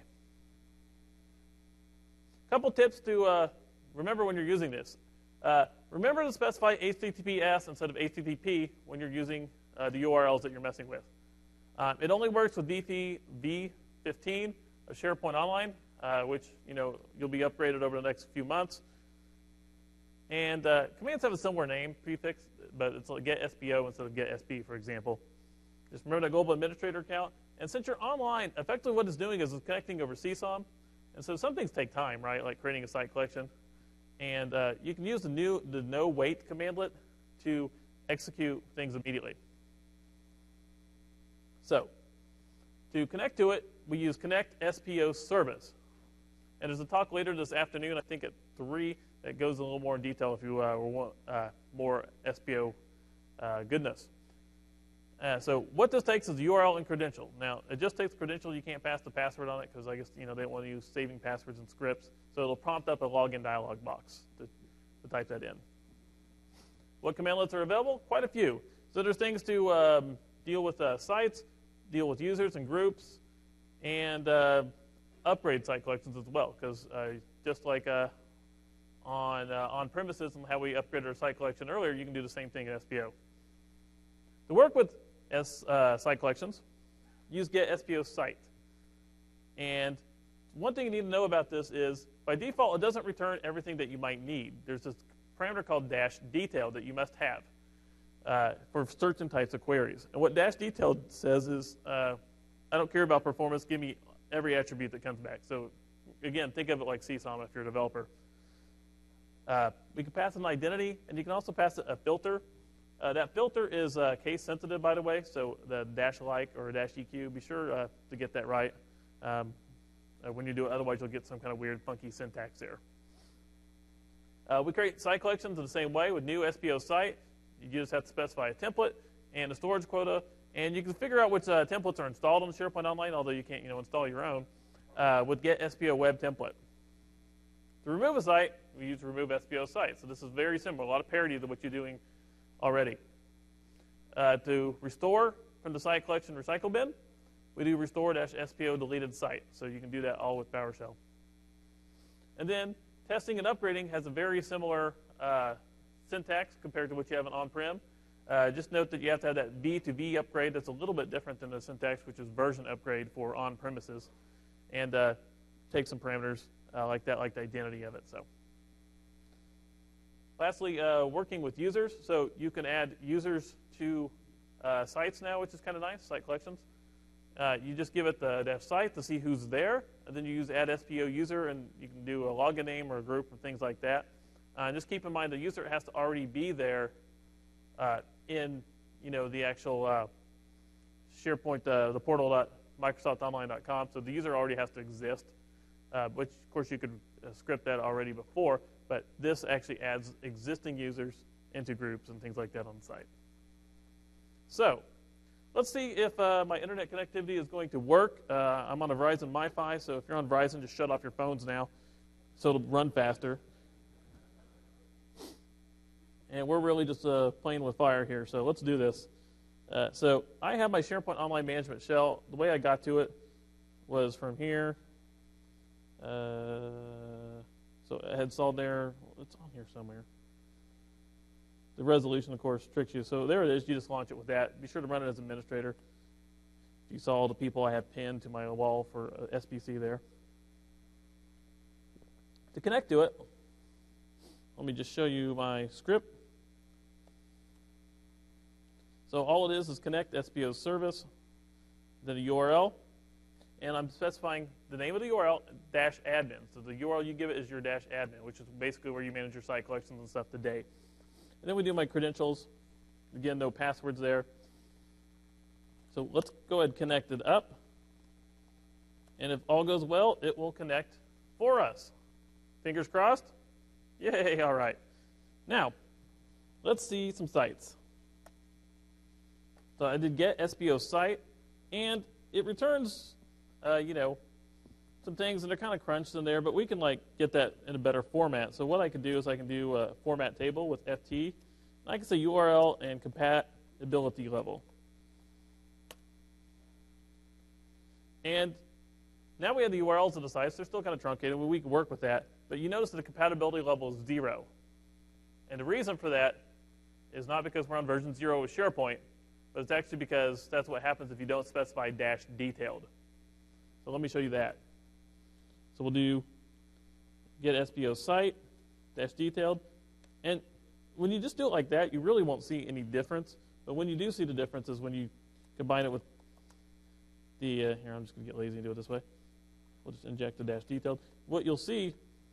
A couple tips to uh, remember when you're using this. Uh, remember to specify H T T P S instead of H T T P when you're using uh, the U R Ls that you're messing with. Um, it only works with v fifteen of SharePoint Online, uh, which you know you'll be upgraded over the next few months. And uh, commands have a similar name prefix, but it's like get S P O instead of get S P, for example. Just remember that global administrator account. And since you're online, effectively what it's doing is it's connecting over C SOM. And so some things take time, right? Like creating a site collection. And uh, you can use the new the no wait commandlet to execute things immediately. So to connect to it, we use Connect S P O Service. And there's a talk later this afternoon, I think at three, that goes a little more in detail if you uh, want uh, more S P O uh, goodness. Uh, so what this takes is the U R L and credential. Now, it just takes credential. You can't pass the password on it because I guess you know they don't want to use saving passwords and scripts. So it'll prompt up a login dialog box to, to type that in. What commandlets are available? Quite a few. So there's things to um, deal with uh, sites, deal with users and groups, and uh, upgrade site collections as well. Because uh, just like uh, on uh, on premises and how we upgraded our site collection earlier, you can do the same thing in S P O. To work with S, uh, site collections, use get S P O site. And one thing you need to know about this is, by default, it doesn't return everything that you might need. There's this parameter called dash detail that you must have uh, for certain types of queries. And what dash detail says is, uh, I don't care about performance, give me every attribute that comes back. So again, think of it like C SOM if you're a developer. Uh, we can pass an identity, and you can also pass a filter. Uh, that filter is uh, case sensitive, by the way, so the dash like or dash E Q, be sure uh, to get that right um, uh, when you do it. Otherwise, you'll get some kind of weird, funky syntax there. Uh, we create site collections in the same way with new S P O site. You just have to specify a template and a storage quota, and you can figure out which uh, templates are installed on the SharePoint Online, although you can't, you know, install your own uh, with get S P O web template. To remove a site, we use remove S P O site. So this is very similar, a lot of parity to what you're doing already. Uh, to restore from the site collection recycle bin, we do restore-S P O deleted site. So you can do that all with PowerShell. And then testing and upgrading has a very similar uh, syntax compared to what you have in on-prem. Uh, just note that you have to have that V to V upgrade. That's a little bit different than the syntax, which is version upgrade for on-premises. And uh, take some parameters uh, like that, like the identity of it. So. Lastly, uh, working with users. So you can add users to uh, sites now, which is kind of nice, site collections. Uh, you just give it the dash site to see who's there, and then you use add S P O user, and you can do a login name or a group and things like that. Uh, and just keep in mind the user has to already be there uh, in you know, the actual uh, SharePoint, uh, the portal dot microsoft online dot com. So the user already has to exist, uh, which of course you could uh, script that already before, but this actually adds existing users into groups and things like that on the site. So let's see if uh, my internet connectivity is going to work. Uh, I'm on a Verizon MiFi, so if you're on Verizon, just shut off your phones now so it'll run faster. And we're really just uh, playing with fire here, so let's do this. Uh, so I have my SharePoint Online Management shell. The way I got to it was from here. Uh, so I had installed there. It's on here somewhere. The resolution, of course, tricks you. So there it is. You just launch it with that. Be sure to run it as administrator. You saw all the people I have pinned to my wall for uh, S B C there. To connect to it, let me just show you my script. So all it is is connect S B O service, then a U R L, and I'm specifying the name of the U R L dash admin. So the U R L you give it is your dash admin, which is basically where you manage your site collections and stuff today. And then we do my credentials. Again, no passwords there. So let's go ahead and connect it up. And if all goes well, it will connect for us. Fingers crossed? Yay, all right. Now, let's see some sites. So I did get S B O site, and it returns, uh, you know, some things, and they're kind of crunched in there, but we can, like, get that in a better format. So what I can do is I can do a format table with F T, and I can say U R L and compatibility level. And now we have the U R Ls of the sites. They're still kind of truncated. We can work with that. But you notice that the compatibility level is zero. And the reason for that is not because we're on version zero with SharePoint, but it's actually because that's what happens if you don't specify dash detailed. So let me show you that. So we'll do get S B O site, dash detailed. And when you just do it like that, you really won't see any difference. But when you do see the difference is when you combine it with the, uh, here, I'm just going to get lazy and do it this way. We'll just inject the dash detailed. What you'll see,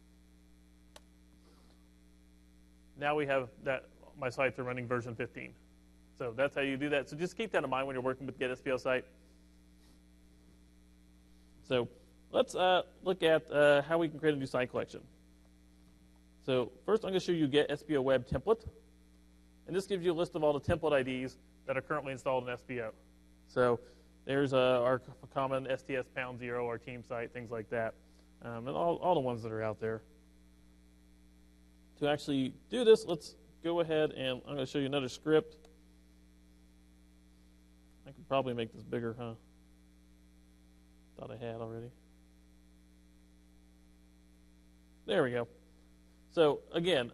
now we have that my sites are running version fifteen. So that's how you do that. So just keep that in mind when you're working with Get S B O site. So let's uh, look at uh, how we can create a new site collection. So first I'm going to show you Get S B O Web Template. And this gives you a list of all the template I Ds that are currently installed in S B O. So there's uh, our common S T S pound zero, our team site, things like that. Um, and all, all the ones that are out there. To actually do this, let's go ahead and I'm going to show you another script. I could probably make this bigger, huh? Thought I had already. There we go. So again,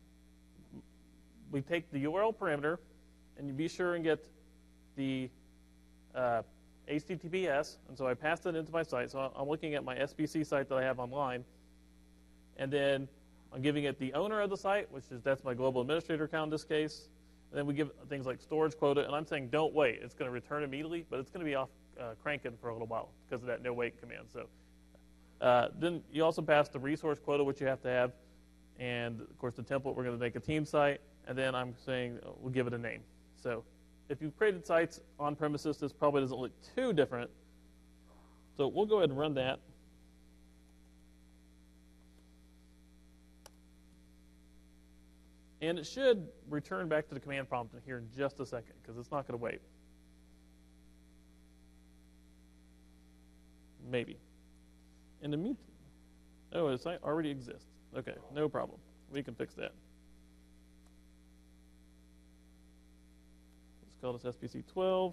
we take the U R L parameter, and you be sure and get the uh, H T T P S, and so I passed it into my site. So I'm looking at my S B C site that I have online, and then I'm giving it the owner of the site, which is that's my global administrator account in this case. And then we give things like storage quota, and I'm saying don't wait. It's going to return immediately, but it's going to be off uh, cranking for a little while because of that no wait command. So uh, then you also pass the resource quota, which you have to have, and of course the template. We're going to make a team site, and then I'm saying uh, we'll give it a name. So if you've created sites on premises, this probably doesn't look too different. So we'll go ahead and run that. And it should return back to the command prompt here in just a second, because it's not going to wait. Maybe. In the meantime, oh, the site already exists. Okay, no problem. We can fix that. Let's call this S B C twelve.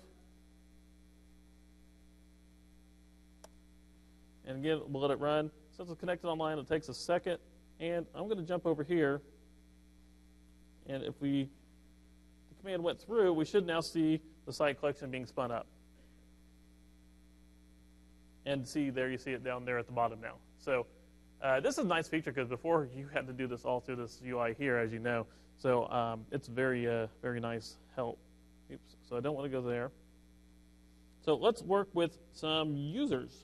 And again, we'll let it run. Since it's connected online, it takes a second. And I'm going to jump over here. And if we, the command went through, we should now see the site collection being spun up. And see, there you see it down there at the bottom now. So uh, this is a nice feature because before you had to do this all through this U I here, as you know. So um, it's very, uh, very nice help. Oops, so I don't want to go there. So let's work with some users.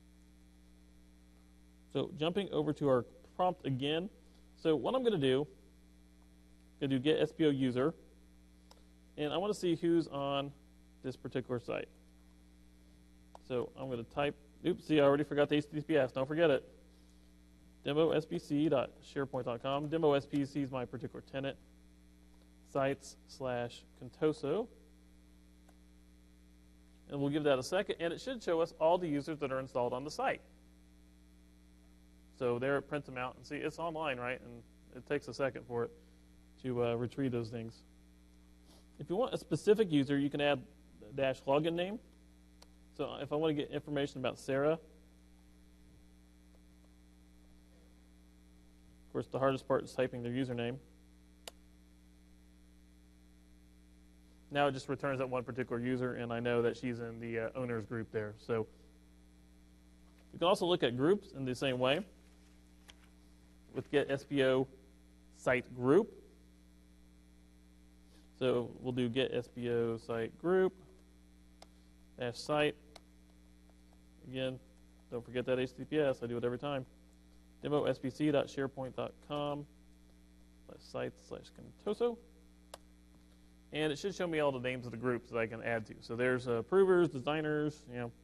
So jumping over to our prompt again. So what I'm going to do, I'm going to do get S B O user, and I want to see who's on this particular site. So I'm going to type, oops, see, I already forgot the H T T P S. Don't forget it. demo S P C dot sharepoint dot com. Demo S P C is my particular tenant. Sites slash Contoso. And we'll give that a second, and it should show us all the users that are installed on the site. So there it prints them out, and see, it's online, right? And it takes a second for it to uh, retrieve those things. If you want a specific user, you can add dash login name. So if I want to get information about Sarah, of course, the hardest part is typing their username. Now it just returns that one particular user, and I know that she's in the uh, owners group there. So you can also look at groups in the same way with get S P O site group. So we'll do get S P O site group dash site. Again, don't forget that H T T P S. I do it every time. demo S P C dot sharepoint dot com slash sites slash Contoso. And it should show me all the names of the groups that I can add to. So there's uh, approvers, designers, you know,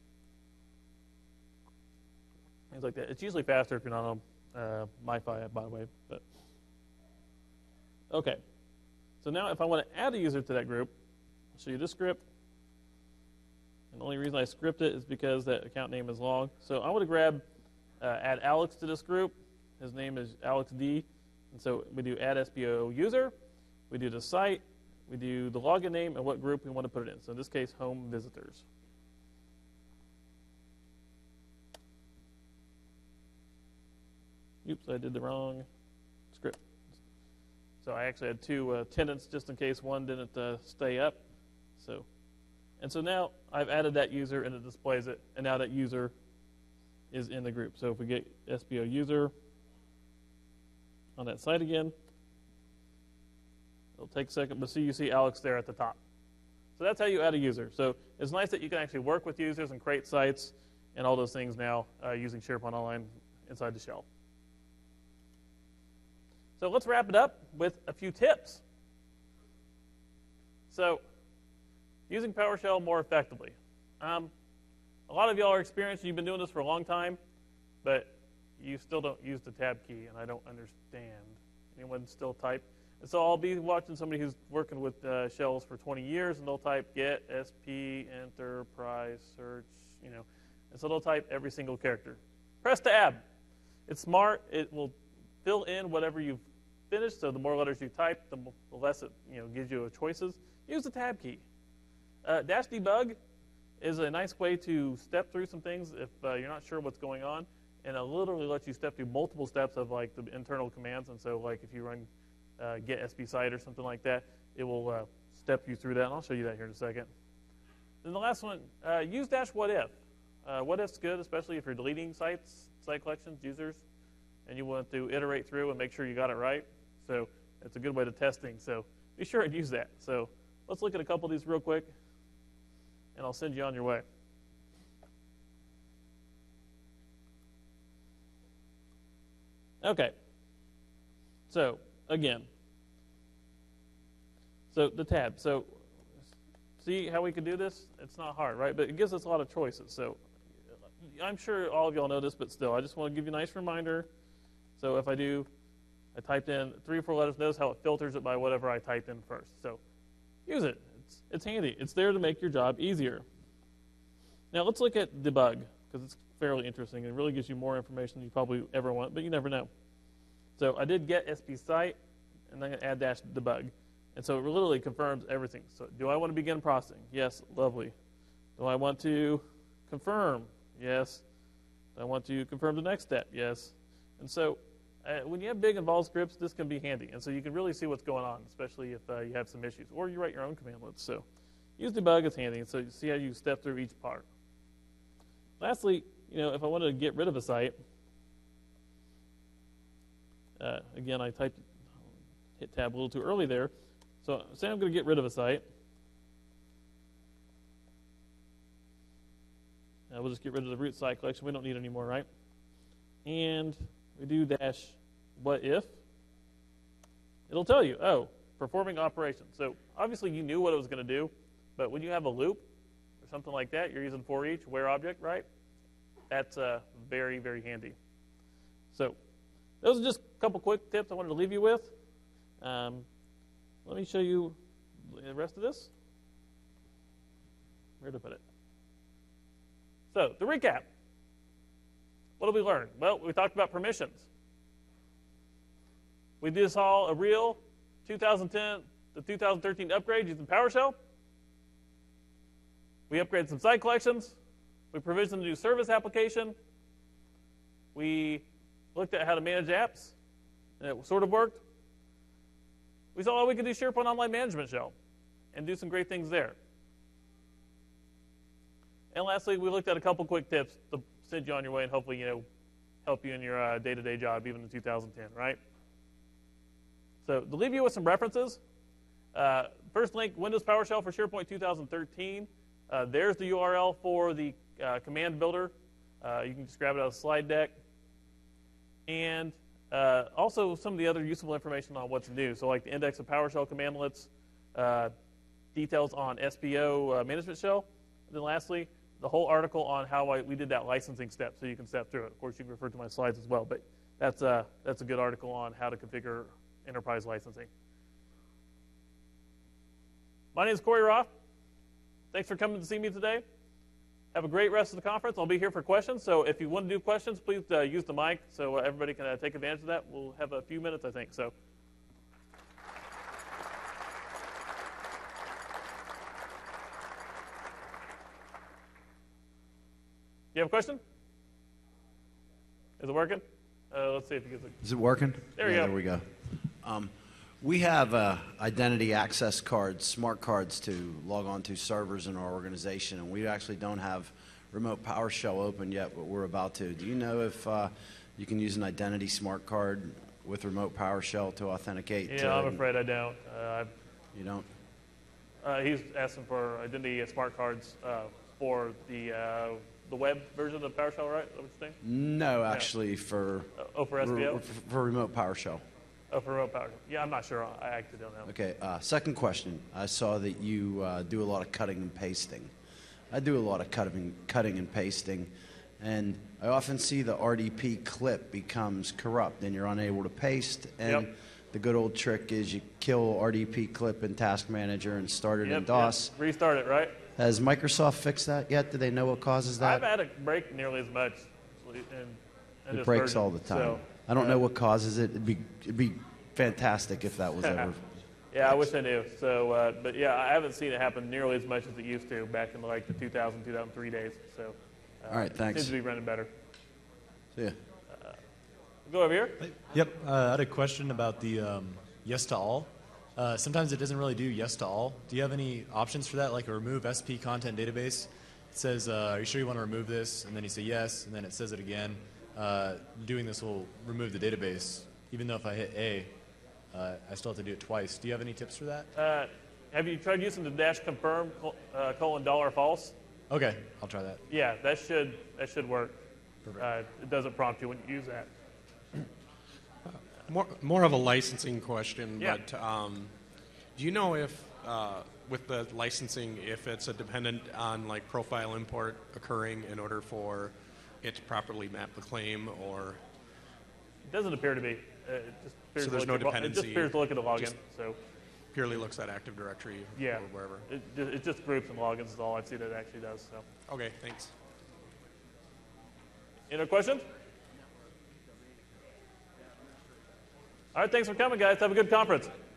things like that. It's usually faster if you're not on uh, MiFi, by the way. But okay. So now if I want to add a user to that group, I'll show you this script. And the only reason I script it is because that account name is long. So I want to grab, uh, add Alex to this group. His name is Alex D. And so we do add S P O user. We do the site. We do the login name and what group we want to put it in. So in this case, home visitors. Oops, I did the wrong script. So I actually had two uh, tenants just in case one didn't uh, stay up. So, and so now I've added that user and it displays it, and now that user is in the group. So if we get S P O user on that site again, it'll take a second, but see, you see Alex there at the top. So that's how you add a user. So it's nice that you can actually work with users and create sites and all those things now uh, using SharePoint Online inside the shell. So let's wrap it up with a few tips. So using PowerShell more effectively. Um, a lot of y'all are experienced. You've been doing this for a long time, but you still don't use the tab key, and I don't understand. Anyone still type? And so I'll be watching somebody who's working with uh, shells for twenty years, and they'll type get, sp, enterprise, search, you know. And so they'll type every single character. Press tab. It's smart. It will fill in whatever you've finished. So the more letters you type, the, the less it you know gives you choices. Use the tab key. Uh, dash debug is a nice way to step through some things if uh, you're not sure what's going on, and it literally lets you step through multiple steps of like the internal commands. And so like if you run Uh, get S P site or something like that, it will uh, step you through that, and I'll show you that here in a second. Then the last one, uh, use dash what if. Uh, what if's good, especially if you're deleting sites, site collections, users, and you want to iterate through and make sure you got it right. So it's a good way to test things. So be sure and use that. So let's look at a couple of these real quick, and I'll send you on your way. Okay. So again, so the tab. So see how we could do this? It's not hard, right? But it gives us a lot of choices. So I'm sure all of y'all know this, but still, I just want to give you a nice reminder. So if I do, I typed in three or four letters, notice how it filters it by whatever I typed in first. So use it. It's, it's handy. It's there to make your job easier. Now let's look at debug, because it's fairly interesting. It really gives you more information than you probably ever want, but you never know. So I did get S P site, and I'm going to add dash debug. And so it literally confirms everything. So do I want to begin processing? Yes, lovely. Do I want to confirm? Yes. Do I want to confirm the next step? Yes. And so uh, when you have big involved scripts, this can be handy. And so you can really see what's going on, especially if uh, you have some issues. Or you write your own commandlets. So use debug, it's handy. And so you see how you step through each part. Lastly, you know, if I wanted to get rid of a site, Uh, again, I typed, hit tab a little too early there. So say I'm going to get rid of a site. Uh, we'll just get rid of the root site collection. We don't need it anymore, right? And we do dash what if. It'll tell you, oh, performing operation. So obviously you knew what it was going to do, but when you have a loop or something like that, you're using for each, where object, right? That's uh, very, very handy. So those are just a couple quick tips I wanted to leave you with. Um, let me show you the rest of this. Where to put it? So to recap, what did we learn? Well, we talked about permissions. We did saw a real two thousand ten to two thousand thirteen upgrade using PowerShell. We upgraded some site collections. We provisioned a new service application. We looked at how to manage apps, and it sort of worked. We saw how we could do SharePoint Online Management Shell and do some great things there. And lastly, we looked at a couple quick tips to send you on your way and hopefully, you know, help you in your uh, day-to-day job, even in two thousand ten, right? So to leave you with some references, uh, first link, Windows PowerShell for SharePoint two thousand thirteen. Uh, there's the U R L for the uh, command builder. Uh, you can just grab it out of the slide deck. And uh, also some of the other useful information on what's new. So like the index of PowerShell commandlets, uh, details on S P O uh, management shell. And then lastly, the whole article on how I, we did that licensing step, so you can step through it. Of course, you can refer to my slides as well, but that's a, that's a good article on how to configure enterprise licensing. My name is Corey Roth. Thanks for coming to see me today. Have a great rest of the conference. I'll be here for questions, so if you want to do questions, please uh, use the mic so uh, everybody can uh, take advantage of that. We'll have a few minutes, I think. So. You have a question? Is it working? Uh, let's see if you get the... Is it working? There you yeah, go. There we go. Um, we have uh, identity access cards, smart cards to log on to servers in our organization, and we actually don't have remote PowerShell open yet, but we're about to. Do you know if uh, you can use an identity smart card with remote PowerShell to authenticate? Yeah, to, I'm afraid I don't. Uh, you don't? Uh, he's asking for identity smart cards uh, for the... Uh, the web version of PowerShell, right? Is that what you're saying? No, actually, for uh, oh, for S P O? For, for remote PowerShell. Oh, for remote PowerShell. Yeah, I'm not sure. I actually don't know. Okay. Uh, second question. I saw that you uh, do a lot of cutting and pasting. I do a lot of cutting, cutting and pasting, and I often see the R D P clip becomes corrupt, and you're unable to paste. And yep. the good old trick is you kill R D P clip in Task Manager and start it yep, in DOS. Yep. Restart it, right? Has Microsoft fixed that yet? Do they know what causes that? I've had it break nearly as much. In, in it breaks version, all the time. So, I don't uh, know what causes it. It'd be, it'd be fantastic if that was ever. Yeah, I wish I knew. So, uh, but yeah, I haven't seen it happen nearly as much as it used to back in like the two thousand, two thousand three days. So, uh, all right, thanks. It seems to be running better. See ya. Uh, go over here. Yep, uh, I had a question about the um, yes to all. Uh, sometimes it doesn't really do yes to all. Do you have any options for that, like a remove S P content database? It says, uh, are you sure you want to remove this? And then you say yes, and then it says it again. Uh, doing this will remove the database. Even though if I hit A, uh, I still have to do it twice. Do you have any tips for that? Uh, have you tried using the dash confirm uh, colon dollar false? Okay, I'll try that. Yeah, that should that should work. Perfect. Uh, it doesn't prompt you when you use that. More, more of a licensing question, Yeah. but um, do you know if, uh, with the licensing, if it's a dependent on like profile import occurring in order for it to properly map the claim, or? It doesn't appear to be. Uh, it just appears So to there's look no at, It just dependency, appears to look at the login. just- So Purely looks at Active Directory yeah, or wherever. It, ju- it just groups and logins is all I've seen it actually does. So, Okay, thanks. any other questions? All right, thanks for coming, guys. Have a good conference.